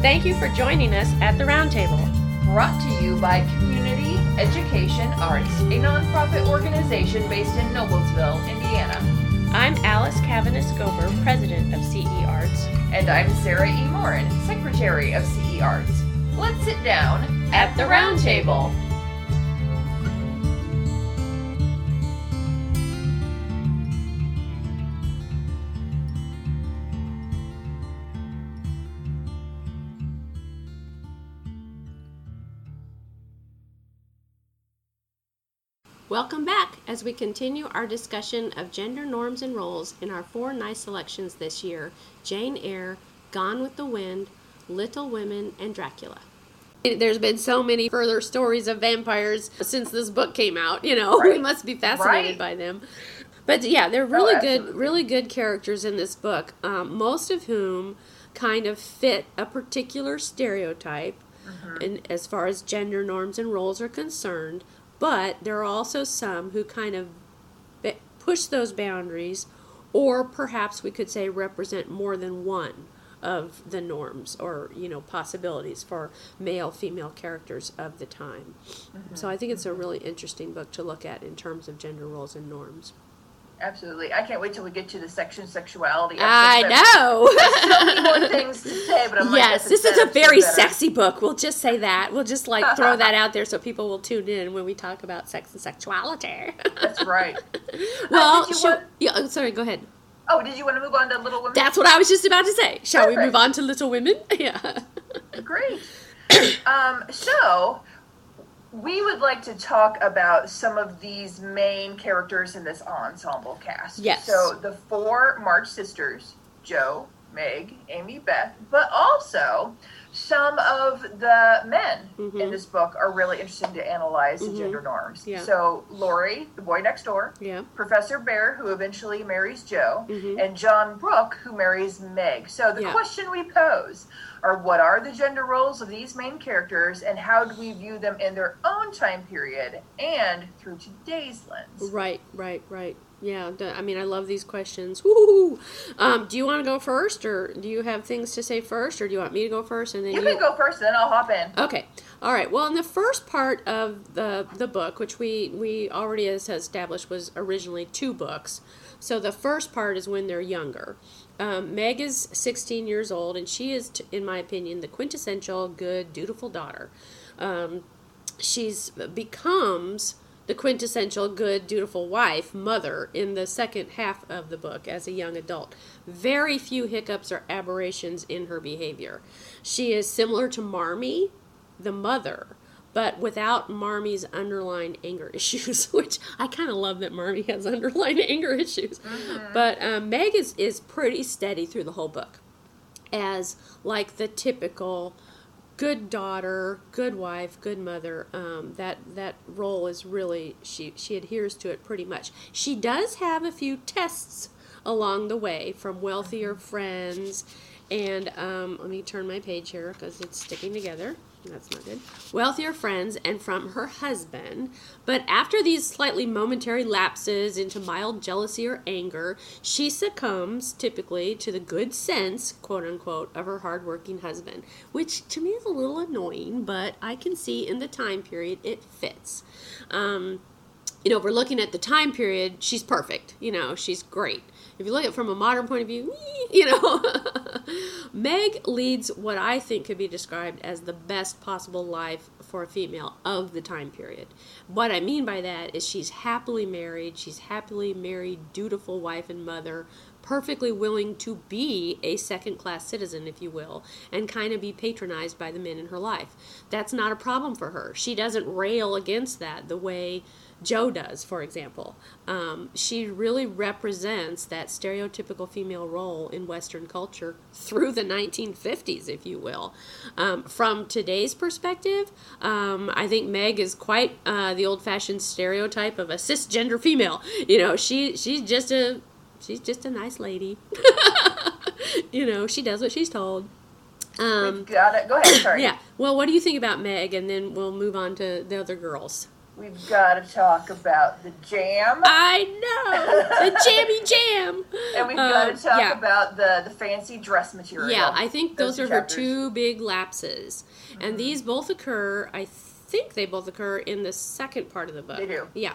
Thank you for joining us at the Roundtable. Brought to you by Community Education Arts, a nonprofit organization based in Noblesville, Indiana. I'm Alice Cavanis-Gober, president of CE Arts. And I'm Sarah E. Morin, secretary of CE Arts. Let's sit down at the Roundtable. Welcome back as we continue our discussion of gender norms and roles in our four nice selections this year: Jane Eyre, Gone with the Wind, Little Women, and Dracula. There's been so many further stories of vampires since this book came out, Right. We must be fascinated by them. But yeah, they're really good characters in this book, most of whom kind of fit a particular stereotype and as far as gender norms and roles are concerned. But there are also some who kind of push those boundaries, or perhaps we could say represent more than one of the norms or, possibilities for male, female characters of the time. So I think it's a really interesting book to look at in terms of gender roles and norms. Absolutely. I can't wait till we get to the section sexuality. I know. There's so many more things to say, but I'm yes, this is a very sexy book. We'll just say that. We'll just throw that out there so people will tune in when we talk about sex and sexuality. That's right. Well, sorry, go ahead. Oh, did you want to move on to Little Women? That's what I was just about to say. Shall Perfect. we move on to Little Women? Yeah. Great. So we would like to talk about some of these main characters in this ensemble cast. Yes. So the four March sisters, Jo, Meg, Amy, Beth, but also some of the men in this book are really interesting to analyze the gender norms. Yeah. So Laurie, the boy next door, Professor Bear, who eventually marries Jo, and John Brooke, who marries Meg. So the question we pose are, what are the gender roles of these main characters, and how do we view them in their own time period and through today's lens? Right. Yeah, I mean, I love these questions. Woo! Do you want to go first, or do you have things to say first, or do you want me to go first? And then you can go first, then I'll hop in. Okay. All right. Well, in the first part of the book, which we already as established was originally 2 books, so the first part is when they're younger. Meg is 16 years old, and she is, in my opinion, the quintessential good, dutiful daughter. She's becomes the quintessential good, dutiful wife, mother, in the second half of the book as a young adult. Very few hiccups or aberrations in her behavior. She is similar to Marmee, the mother, but without Marmee's underlying anger issues, which I kind of love that Marmee has underlying anger issues. But Meg is pretty steady through the whole book as like the typical good daughter, good wife, good mother. That role is really, she adheres to it pretty much. She does have a few tests along the way from wealthier friends, and let me turn my page here because it's sticking together. That's not good. Wealthier friends and from her husband. But after these slightly momentary lapses into mild jealousy or anger, she succumbs typically to the good sense, quote unquote, of her hardworking husband, which to me is a little annoying, but I can see in the time period it fits. If we're looking at the time period, she's perfect. She's great. If you look at it from a modern point of view, Meg leads what I think could be described as the best possible life for a female of the time period. What I mean by that is she's happily married, dutiful wife and mother, perfectly willing to be a second-class citizen, if you will, and kind of be patronized by the men in her life. That's not a problem for her. She doesn't rail against that the way Jo does, for example. She really represents that stereotypical female role in Western culture through the 1950s, if you will. From today's perspective, I think Meg is quite the old-fashioned stereotype of a cisgender female. She's just a nice lady. She does what she's told. Got it. Go ahead. Sorry. Yeah. Well, what do you think about Meg? And then we'll move on to the other girls. we've got to talk about the jam. I know, the jammy jam. And we've got to talk about the fancy dress material. Yeah, I think those are her two big lapses. Mm-hmm. And these both occur, I think they both occur in the second part of the book. They do. Yeah.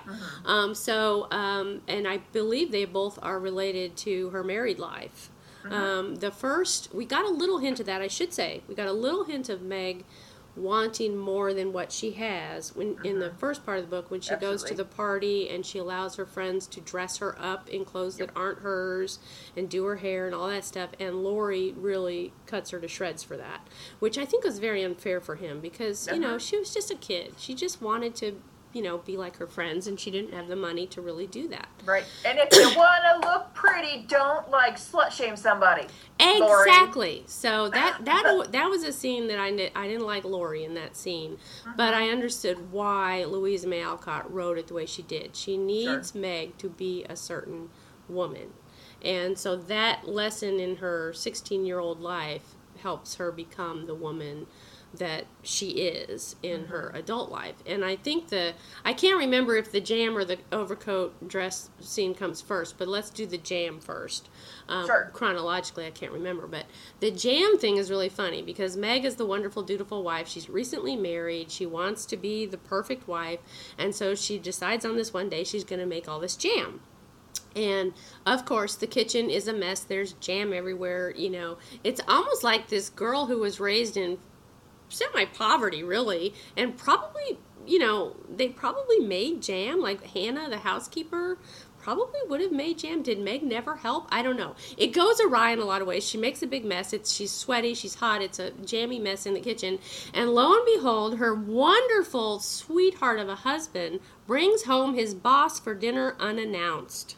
Mm-hmm. And I believe they both are related to her married life. Mm-hmm. The first, we got a little hint of that, I should say. We got a little hint of Meg wanting more than what she has when in the first part of the book, when she goes to the party and she allows her friends to dress her up in clothes that aren't hers and do her hair and all that stuff, and Laurie really cuts her to shreds for that, which I think was very unfair for him because you know, she was just a kid. She just wanted to, you know, be like her friends, and she didn't have the money to really do that. Right. And if you want to look pretty, don't, like, slut-shame somebody. Exactly. Laurie. So that was a scene that I didn't like Laurie in that scene, but I understood why Louisa May Alcott wrote it the way she did. She needs Meg to be a certain woman. And so that lesson in her 16-year-old life helps her become the woman that she is in her adult life. And I think I can't remember if the jam or the overcoat dress scene comes first, but let's do the jam first. Chronologically, I can't remember, but the jam thing is really funny because Meg is the wonderful, dutiful wife. She's recently married. She wants to be the perfect wife, and so she decides on this one day she's going to make all this jam. And, of course, the kitchen is a mess. There's jam everywhere, you know. It's almost like this girl who was raised in semi-poverty, really, and probably, you know, they probably made jam, like Hannah, the housekeeper, probably would have made jam. Did Meg never help? I don't know. It goes awry in a lot of ways. She makes a big mess. She's sweaty, she's hot, it's a jammy mess in the kitchen, and lo and behold, her wonderful sweetheart of a husband brings home his boss for dinner unannounced.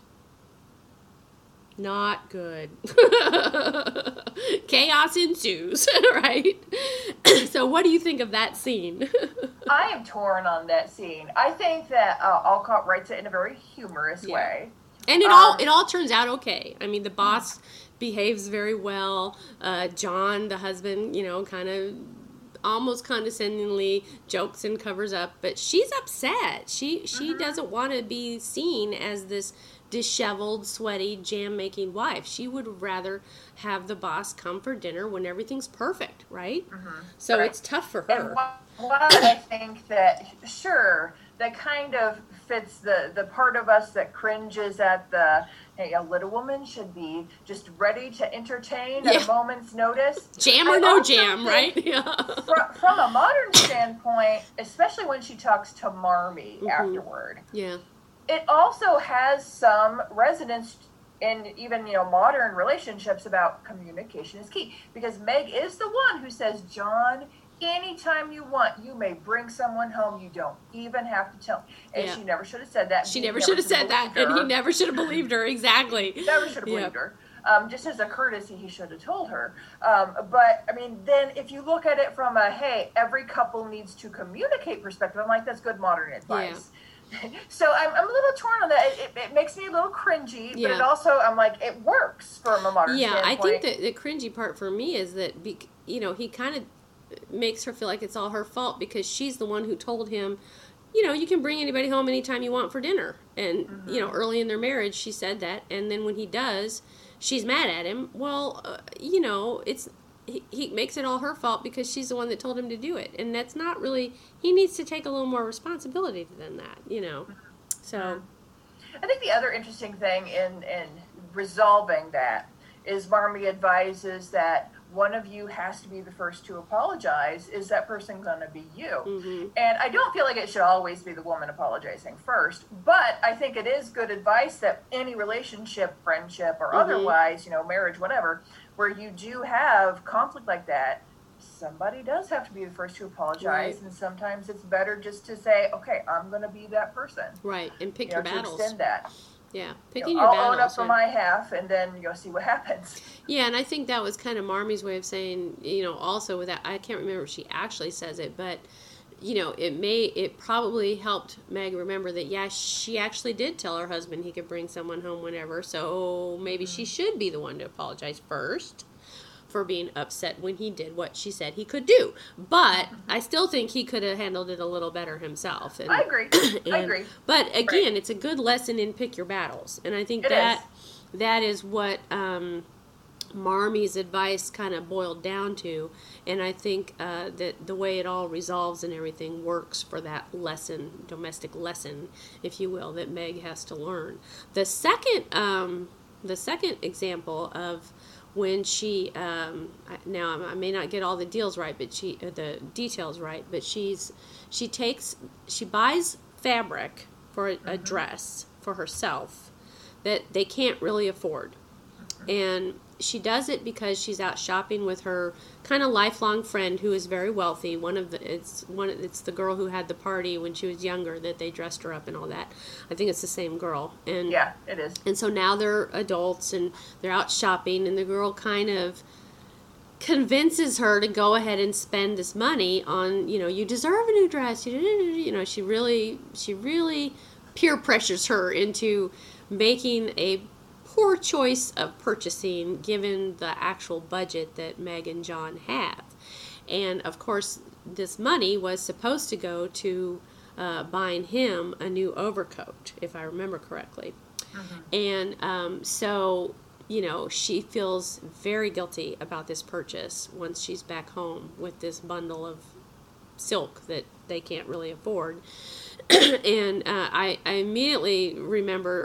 Not good. Chaos ensues, right? So what do you think of that scene? I am torn on that scene. I think that Alcott writes it in a very humorous way. And it all turns out okay. I mean, the boss behaves very well. John, the husband, you know, kind of almost condescendingly jokes and covers up, but she's upset. She doesn't want to be seen as this disheveled, sweaty, jam-making wife. She would rather have the boss come for dinner when everything's perfect, right? So it's tough for her. And while I think that, sure, that kind of fits the part of us that cringes at the, hey, a little woman should be just ready to entertain at a moment's notice. Jam or no jam, right? From a modern standpoint, especially when she talks to Marmee afterward. Yeah. It also has some resonance in even, you know, modern relationships about communication is key. Because Meg is the one who says, John, anytime you want, you may bring someone home. You don't even have to tell. And she never should have said that. She never should have said that. And he never should have believed her. Exactly. Never should have believed her. Just as a courtesy, he should have told her. But, I mean, then if you look at it from a, hey, every couple needs to communicate perspective, I'm like, that's good modern advice. Yeah. So I'm a little torn on that. It makes me a little cringy, but it also, I'm like, it works from a modern standpoint. I think that the cringy part for me is that, you know, he kind of makes her feel like it's all her fault because she's the one who told him, you know, you can bring anybody home anytime you want for dinner. And, you know, early in their marriage, she said that. And then when he does, she's mad at him. Well, you know, he makes it all her fault because she's the one that told him to do it. And that's not really, he needs to take a little more responsibility than that, you know. So I think the other interesting thing in resolving that is Marmee advises that one of you has to be the first to apologize. Is that person going to be you? And I don't feel like it should always be the woman apologizing first, but I think it is good advice that any relationship, friendship, or otherwise, you know, marriage, whatever, where you do have conflict like that, somebody does have to be the first to apologize, and sometimes it's better just to say, okay, I'm going to be that person. Right, and pick your battles. To extend that. Yeah, picking your battles. I'll own up for my half, and then you'll see what happens. Yeah, and I think that was kind of Marmee's way of saying, you know, also with that, I can't remember if she actually says it, but, you know, it probably helped Meg remember that, she actually did tell her husband he could bring someone home whenever, so maybe she should be the one to apologize first for being upset when he did what she said he could do. But I still think he could have handled it a little better himself. And, I agree. I agree. But again, it's a good lesson in pick your battles. And I think that is what Marmie's advice kind of boiled down to. And I think that the way it all resolves and everything works for that lesson, domestic lesson, if you will, that Meg has to learn. The second example of when she now I may not get all the details right, but she buys fabric for a dress for herself that they can't really afford, and she does it because she's out shopping with her kind of lifelong friend who is very wealthy. It's the girl who had the party when she was younger that they dressed her up and all that. I think it's the same girl. And yeah, it is. And so now they're adults and they're out shopping, and the girl kind of convinces her to go ahead and spend this money on, you deserve a new dress. She really peer pressures her into making a poor choice of purchasing given the actual budget that Meg and John have. And of course this money was supposed to go to buying him a new overcoat, if I remember correctly. And so she feels very guilty about this purchase once she's back home with this bundle of silk that they can't really afford. And I immediately remember,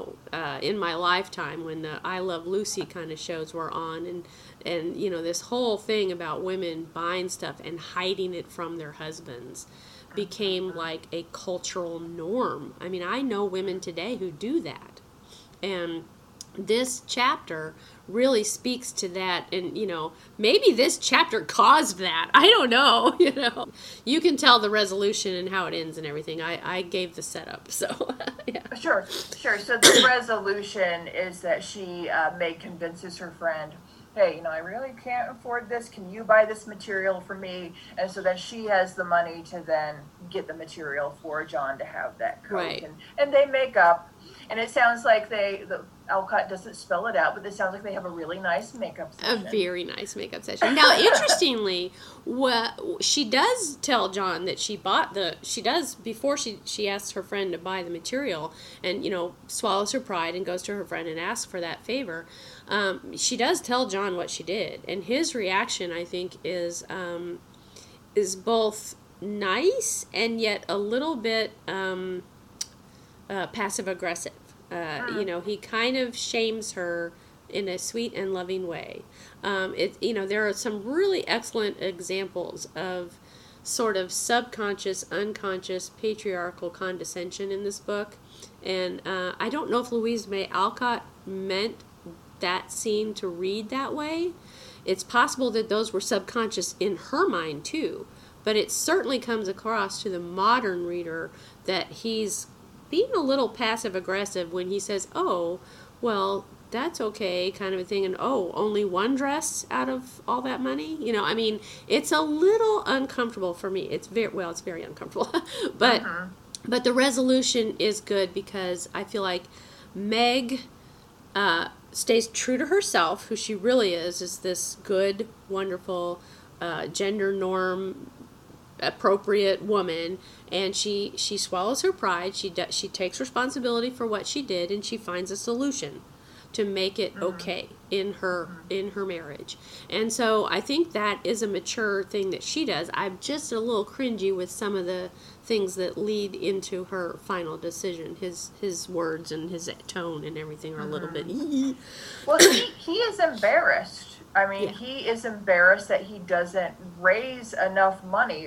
in my lifetime when the I Love Lucy kind of shows were on, and this whole thing about women buying stuff and hiding it from their husbands became like a cultural norm. I mean, I know women today who do that. And this chapter really speaks to that, and maybe this chapter caused that. I don't know. You can tell the resolution and how it ends and everything. I gave the setup, so yeah. Sure. So the resolution is that Meg convinces her friend, hey, I really can't afford this. Can you buy this material for me? And so then she has the money to then get the material for John to have that coat. Right. And they make up. And it sounds like Alcott doesn't spell it out, but it sounds like they have a really nice makeup session. A very nice makeup session. Now, interestingly, she does tell John that before she asks her friend to buy the material and, swallows her pride and goes to her friend and asks for that favor. She does tell John what she did. And his reaction, I think, is both nice and yet a little bit passive-aggressive. He kind of shames her in a sweet and loving way. There are some really excellent examples of sort of subconscious, unconscious, patriarchal condescension in this book. And I don't know if Louise May Alcott meant that scene to read that way. It's possible that those were subconscious in her mind too, but it certainly comes across to the modern reader that he's being a little passive-aggressive when he says, oh, well, that's okay, kind of a thing, and only one dress out of all that money? It's a little uncomfortable for me. It's very uncomfortable. But but the resolution is good because I feel like Meg stays true to herself, who she really is this good, wonderful, gender norm appropriate woman, and she swallows her pride. She takes responsibility for what she did, and she finds a solution to make it okay in her marriage. And so I think that is a mature thing that she does. I'm just a little cringy with some of the things that lead into her final decision. His words and his tone and everything are a little bit well, he is embarrassed. I mean, he is embarrassed that he doesn't earn enough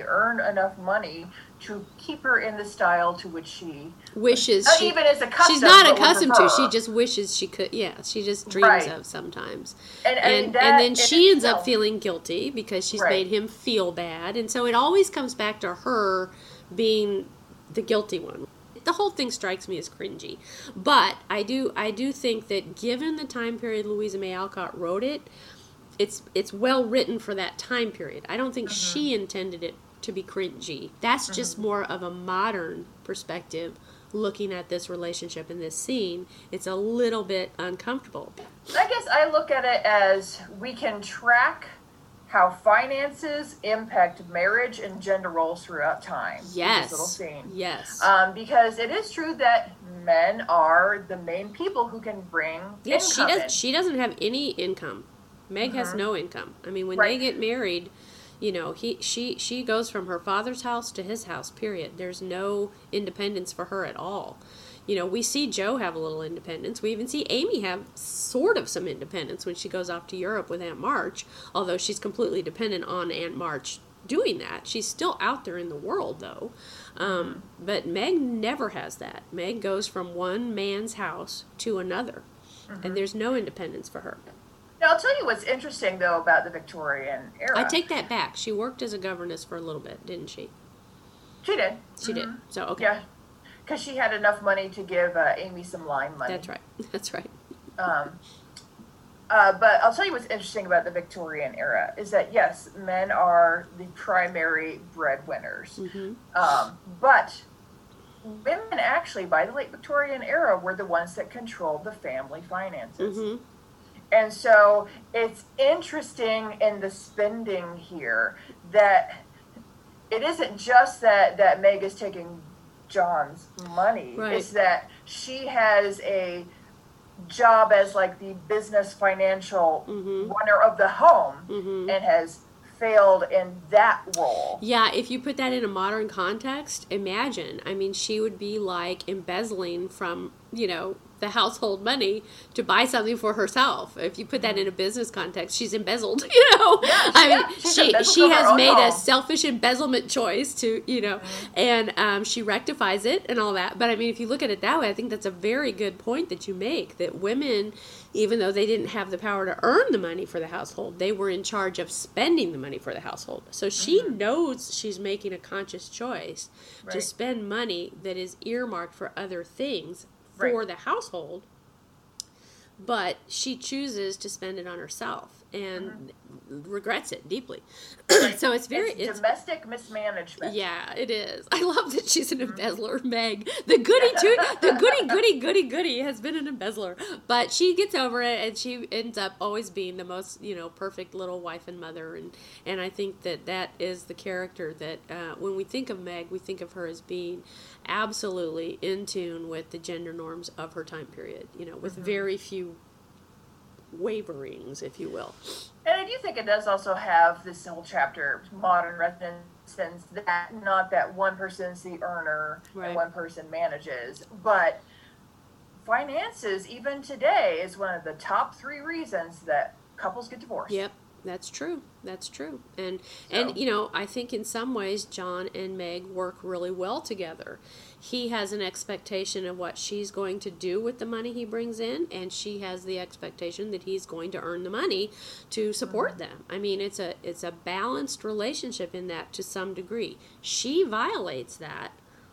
money to keep her in the style to which she wishes. Even is accustomed. She's not accustomed to. She just wishes she could. Yeah, she just dreams of sometimes. And then she ends up feeling guilty because she's made him feel bad, and so it always comes back to her being the guilty one. The whole thing strikes me as cringy, but I do think that given the time period Louisa May Alcott wrote it, it's well written for that time period. I don't think she intended it to be cringy. That's just more of a modern perspective looking at this relationship in this scene, it's a little bit uncomfortable. I guess I look at it as we can track how finances impact marriage and gender roles throughout time. Yes. This little scene. Yes. Because it is true that men are the main people who can bring income in. She doesn't have any income. Meg has no income. I mean, when they get married, you know, she goes from her father's house to his house, period. There's no independence for her at all. You know, we see Joe have a little independence. We even see Amy have sort of some independence when she goes off to Europe with Aunt March, although she's completely dependent on Aunt March doing that. She's still out there in the world, though. But Meg never has that. Meg goes from one man's house to another, and there's no independence for her. Now, I'll tell you what's interesting, though, about the Victorian era. I take that back. She worked as a governess for a little bit, didn't she? She did. She did. So, okay. Yeah. Because she had enough money to give Amy some line money. That's right. That's right. But I'll tell you what's interesting about the Victorian era is that, yes, men are the primary breadwinners. But women actually, by the late Victorian era, were the ones that controlled the family finances. And so it's interesting in the spending here that it isn't just that Meg is taking John's money. Right. It's that she has a job as like the business financial runner of the home and has failed in that role. Yeah, if you put that in a modern context, imagine. I mean, she would be like embezzling from, you know, the household money to buy something for herself. If you put that in a business context, she's embezzled, you know. Yeah, I mean, she has made a selfish embezzlement choice to, you know, and she rectifies it and all that. But I mean, if you look at it that way, I think that's a very good point that you make, that women, even though they didn't have the power to earn the money for the household, they were in charge of spending the money for the household. So she knows she's making a conscious choice to spend money that is earmarked for other things for the household, but she chooses to spend it on herself and regrets it deeply. So it's domestic mismanagement. Yeah, it is. I love that she's an embezzler, Meg. The goody has been an embezzler, but she gets over it, and she ends up always being the most, you know, perfect little wife and mother, and I think that is the character that when we think of Meg, we think of her as being absolutely in tune with the gender norms of her time period, you know, with very few waverings, if you will. And I do think it does also have this whole chapter, modern resonance, that not that one person's the earner and one person manages, but finances, even today, is one of the top 3 reasons that couples get divorced. Yep. That's true. That's true. And you know, I think in some ways John and Meg work really well together. He has an expectation of what she's going to do with the money he brings in, and she has the expectation that he's going to earn the money to support them. I mean, it's a balanced relationship in that to some degree. She violates that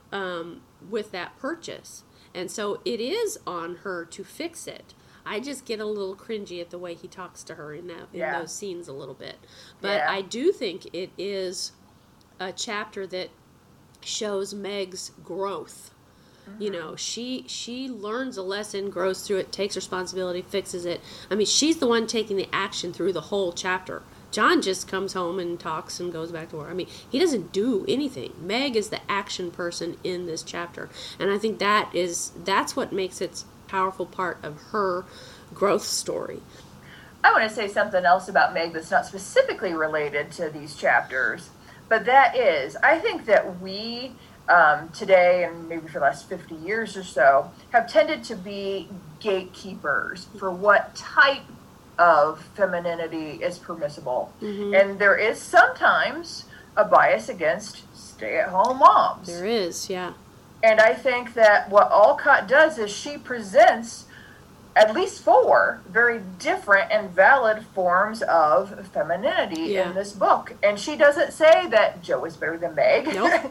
with that purchase, and so it is on her to fix it. I just get a little cringy at the way he talks to her in those scenes a little bit. But I do think it is a chapter that shows Meg's growth. You know, she learns a lesson, grows through it, takes responsibility, fixes it. I mean, she's the one taking the action through the whole chapter. John just comes home and talks and goes back to work. I mean, he doesn't do anything. Meg is the action person in this chapter. And I think that's what makes it powerful part of her growth story. I want to say something else about Meg that's not specifically related to these chapters, but that is, I think that we today, and maybe for the last 50 years or so, have tended to be gatekeepers for what type of femininity is permissible. And there is sometimes a bias against stay-at-home moms. There is, yeah. And I think that what Alcott does is she presents at least 4 very different and valid forms of femininity in this book. And she doesn't say that Joe is better than Meg. Nope.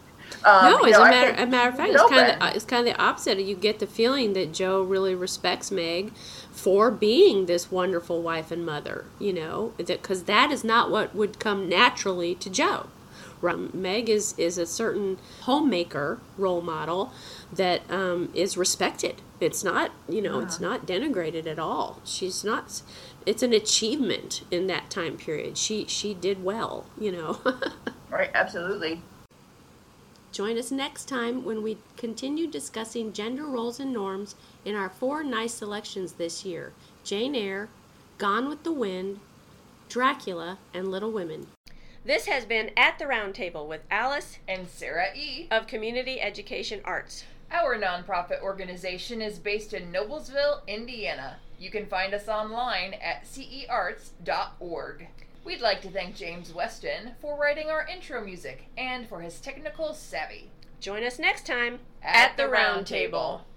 No, as a matter of fact, it's kind of the opposite. You get the feeling that Joe really respects Meg for being this wonderful wife and mother, you know, because that is not what would come naturally to Joe. Meg is a certain homemaker role model that is respected. It's not, it's not denigrated at all. She's not. It's an achievement in that time period. She did well, Right, absolutely. Join us next time when we continue discussing gender roles and norms in our 4 nice selections this year: Jane Eyre, Gone with the Wind, Dracula, and Little Women. This has been At the Round Table with Alice and Sarah E. of Community Education Arts. Our nonprofit organization is based in Noblesville, Indiana. You can find us online at cearts.org. We'd like to thank James Weston for writing our intro music and for his technical savvy. Join us next time at the Round Table.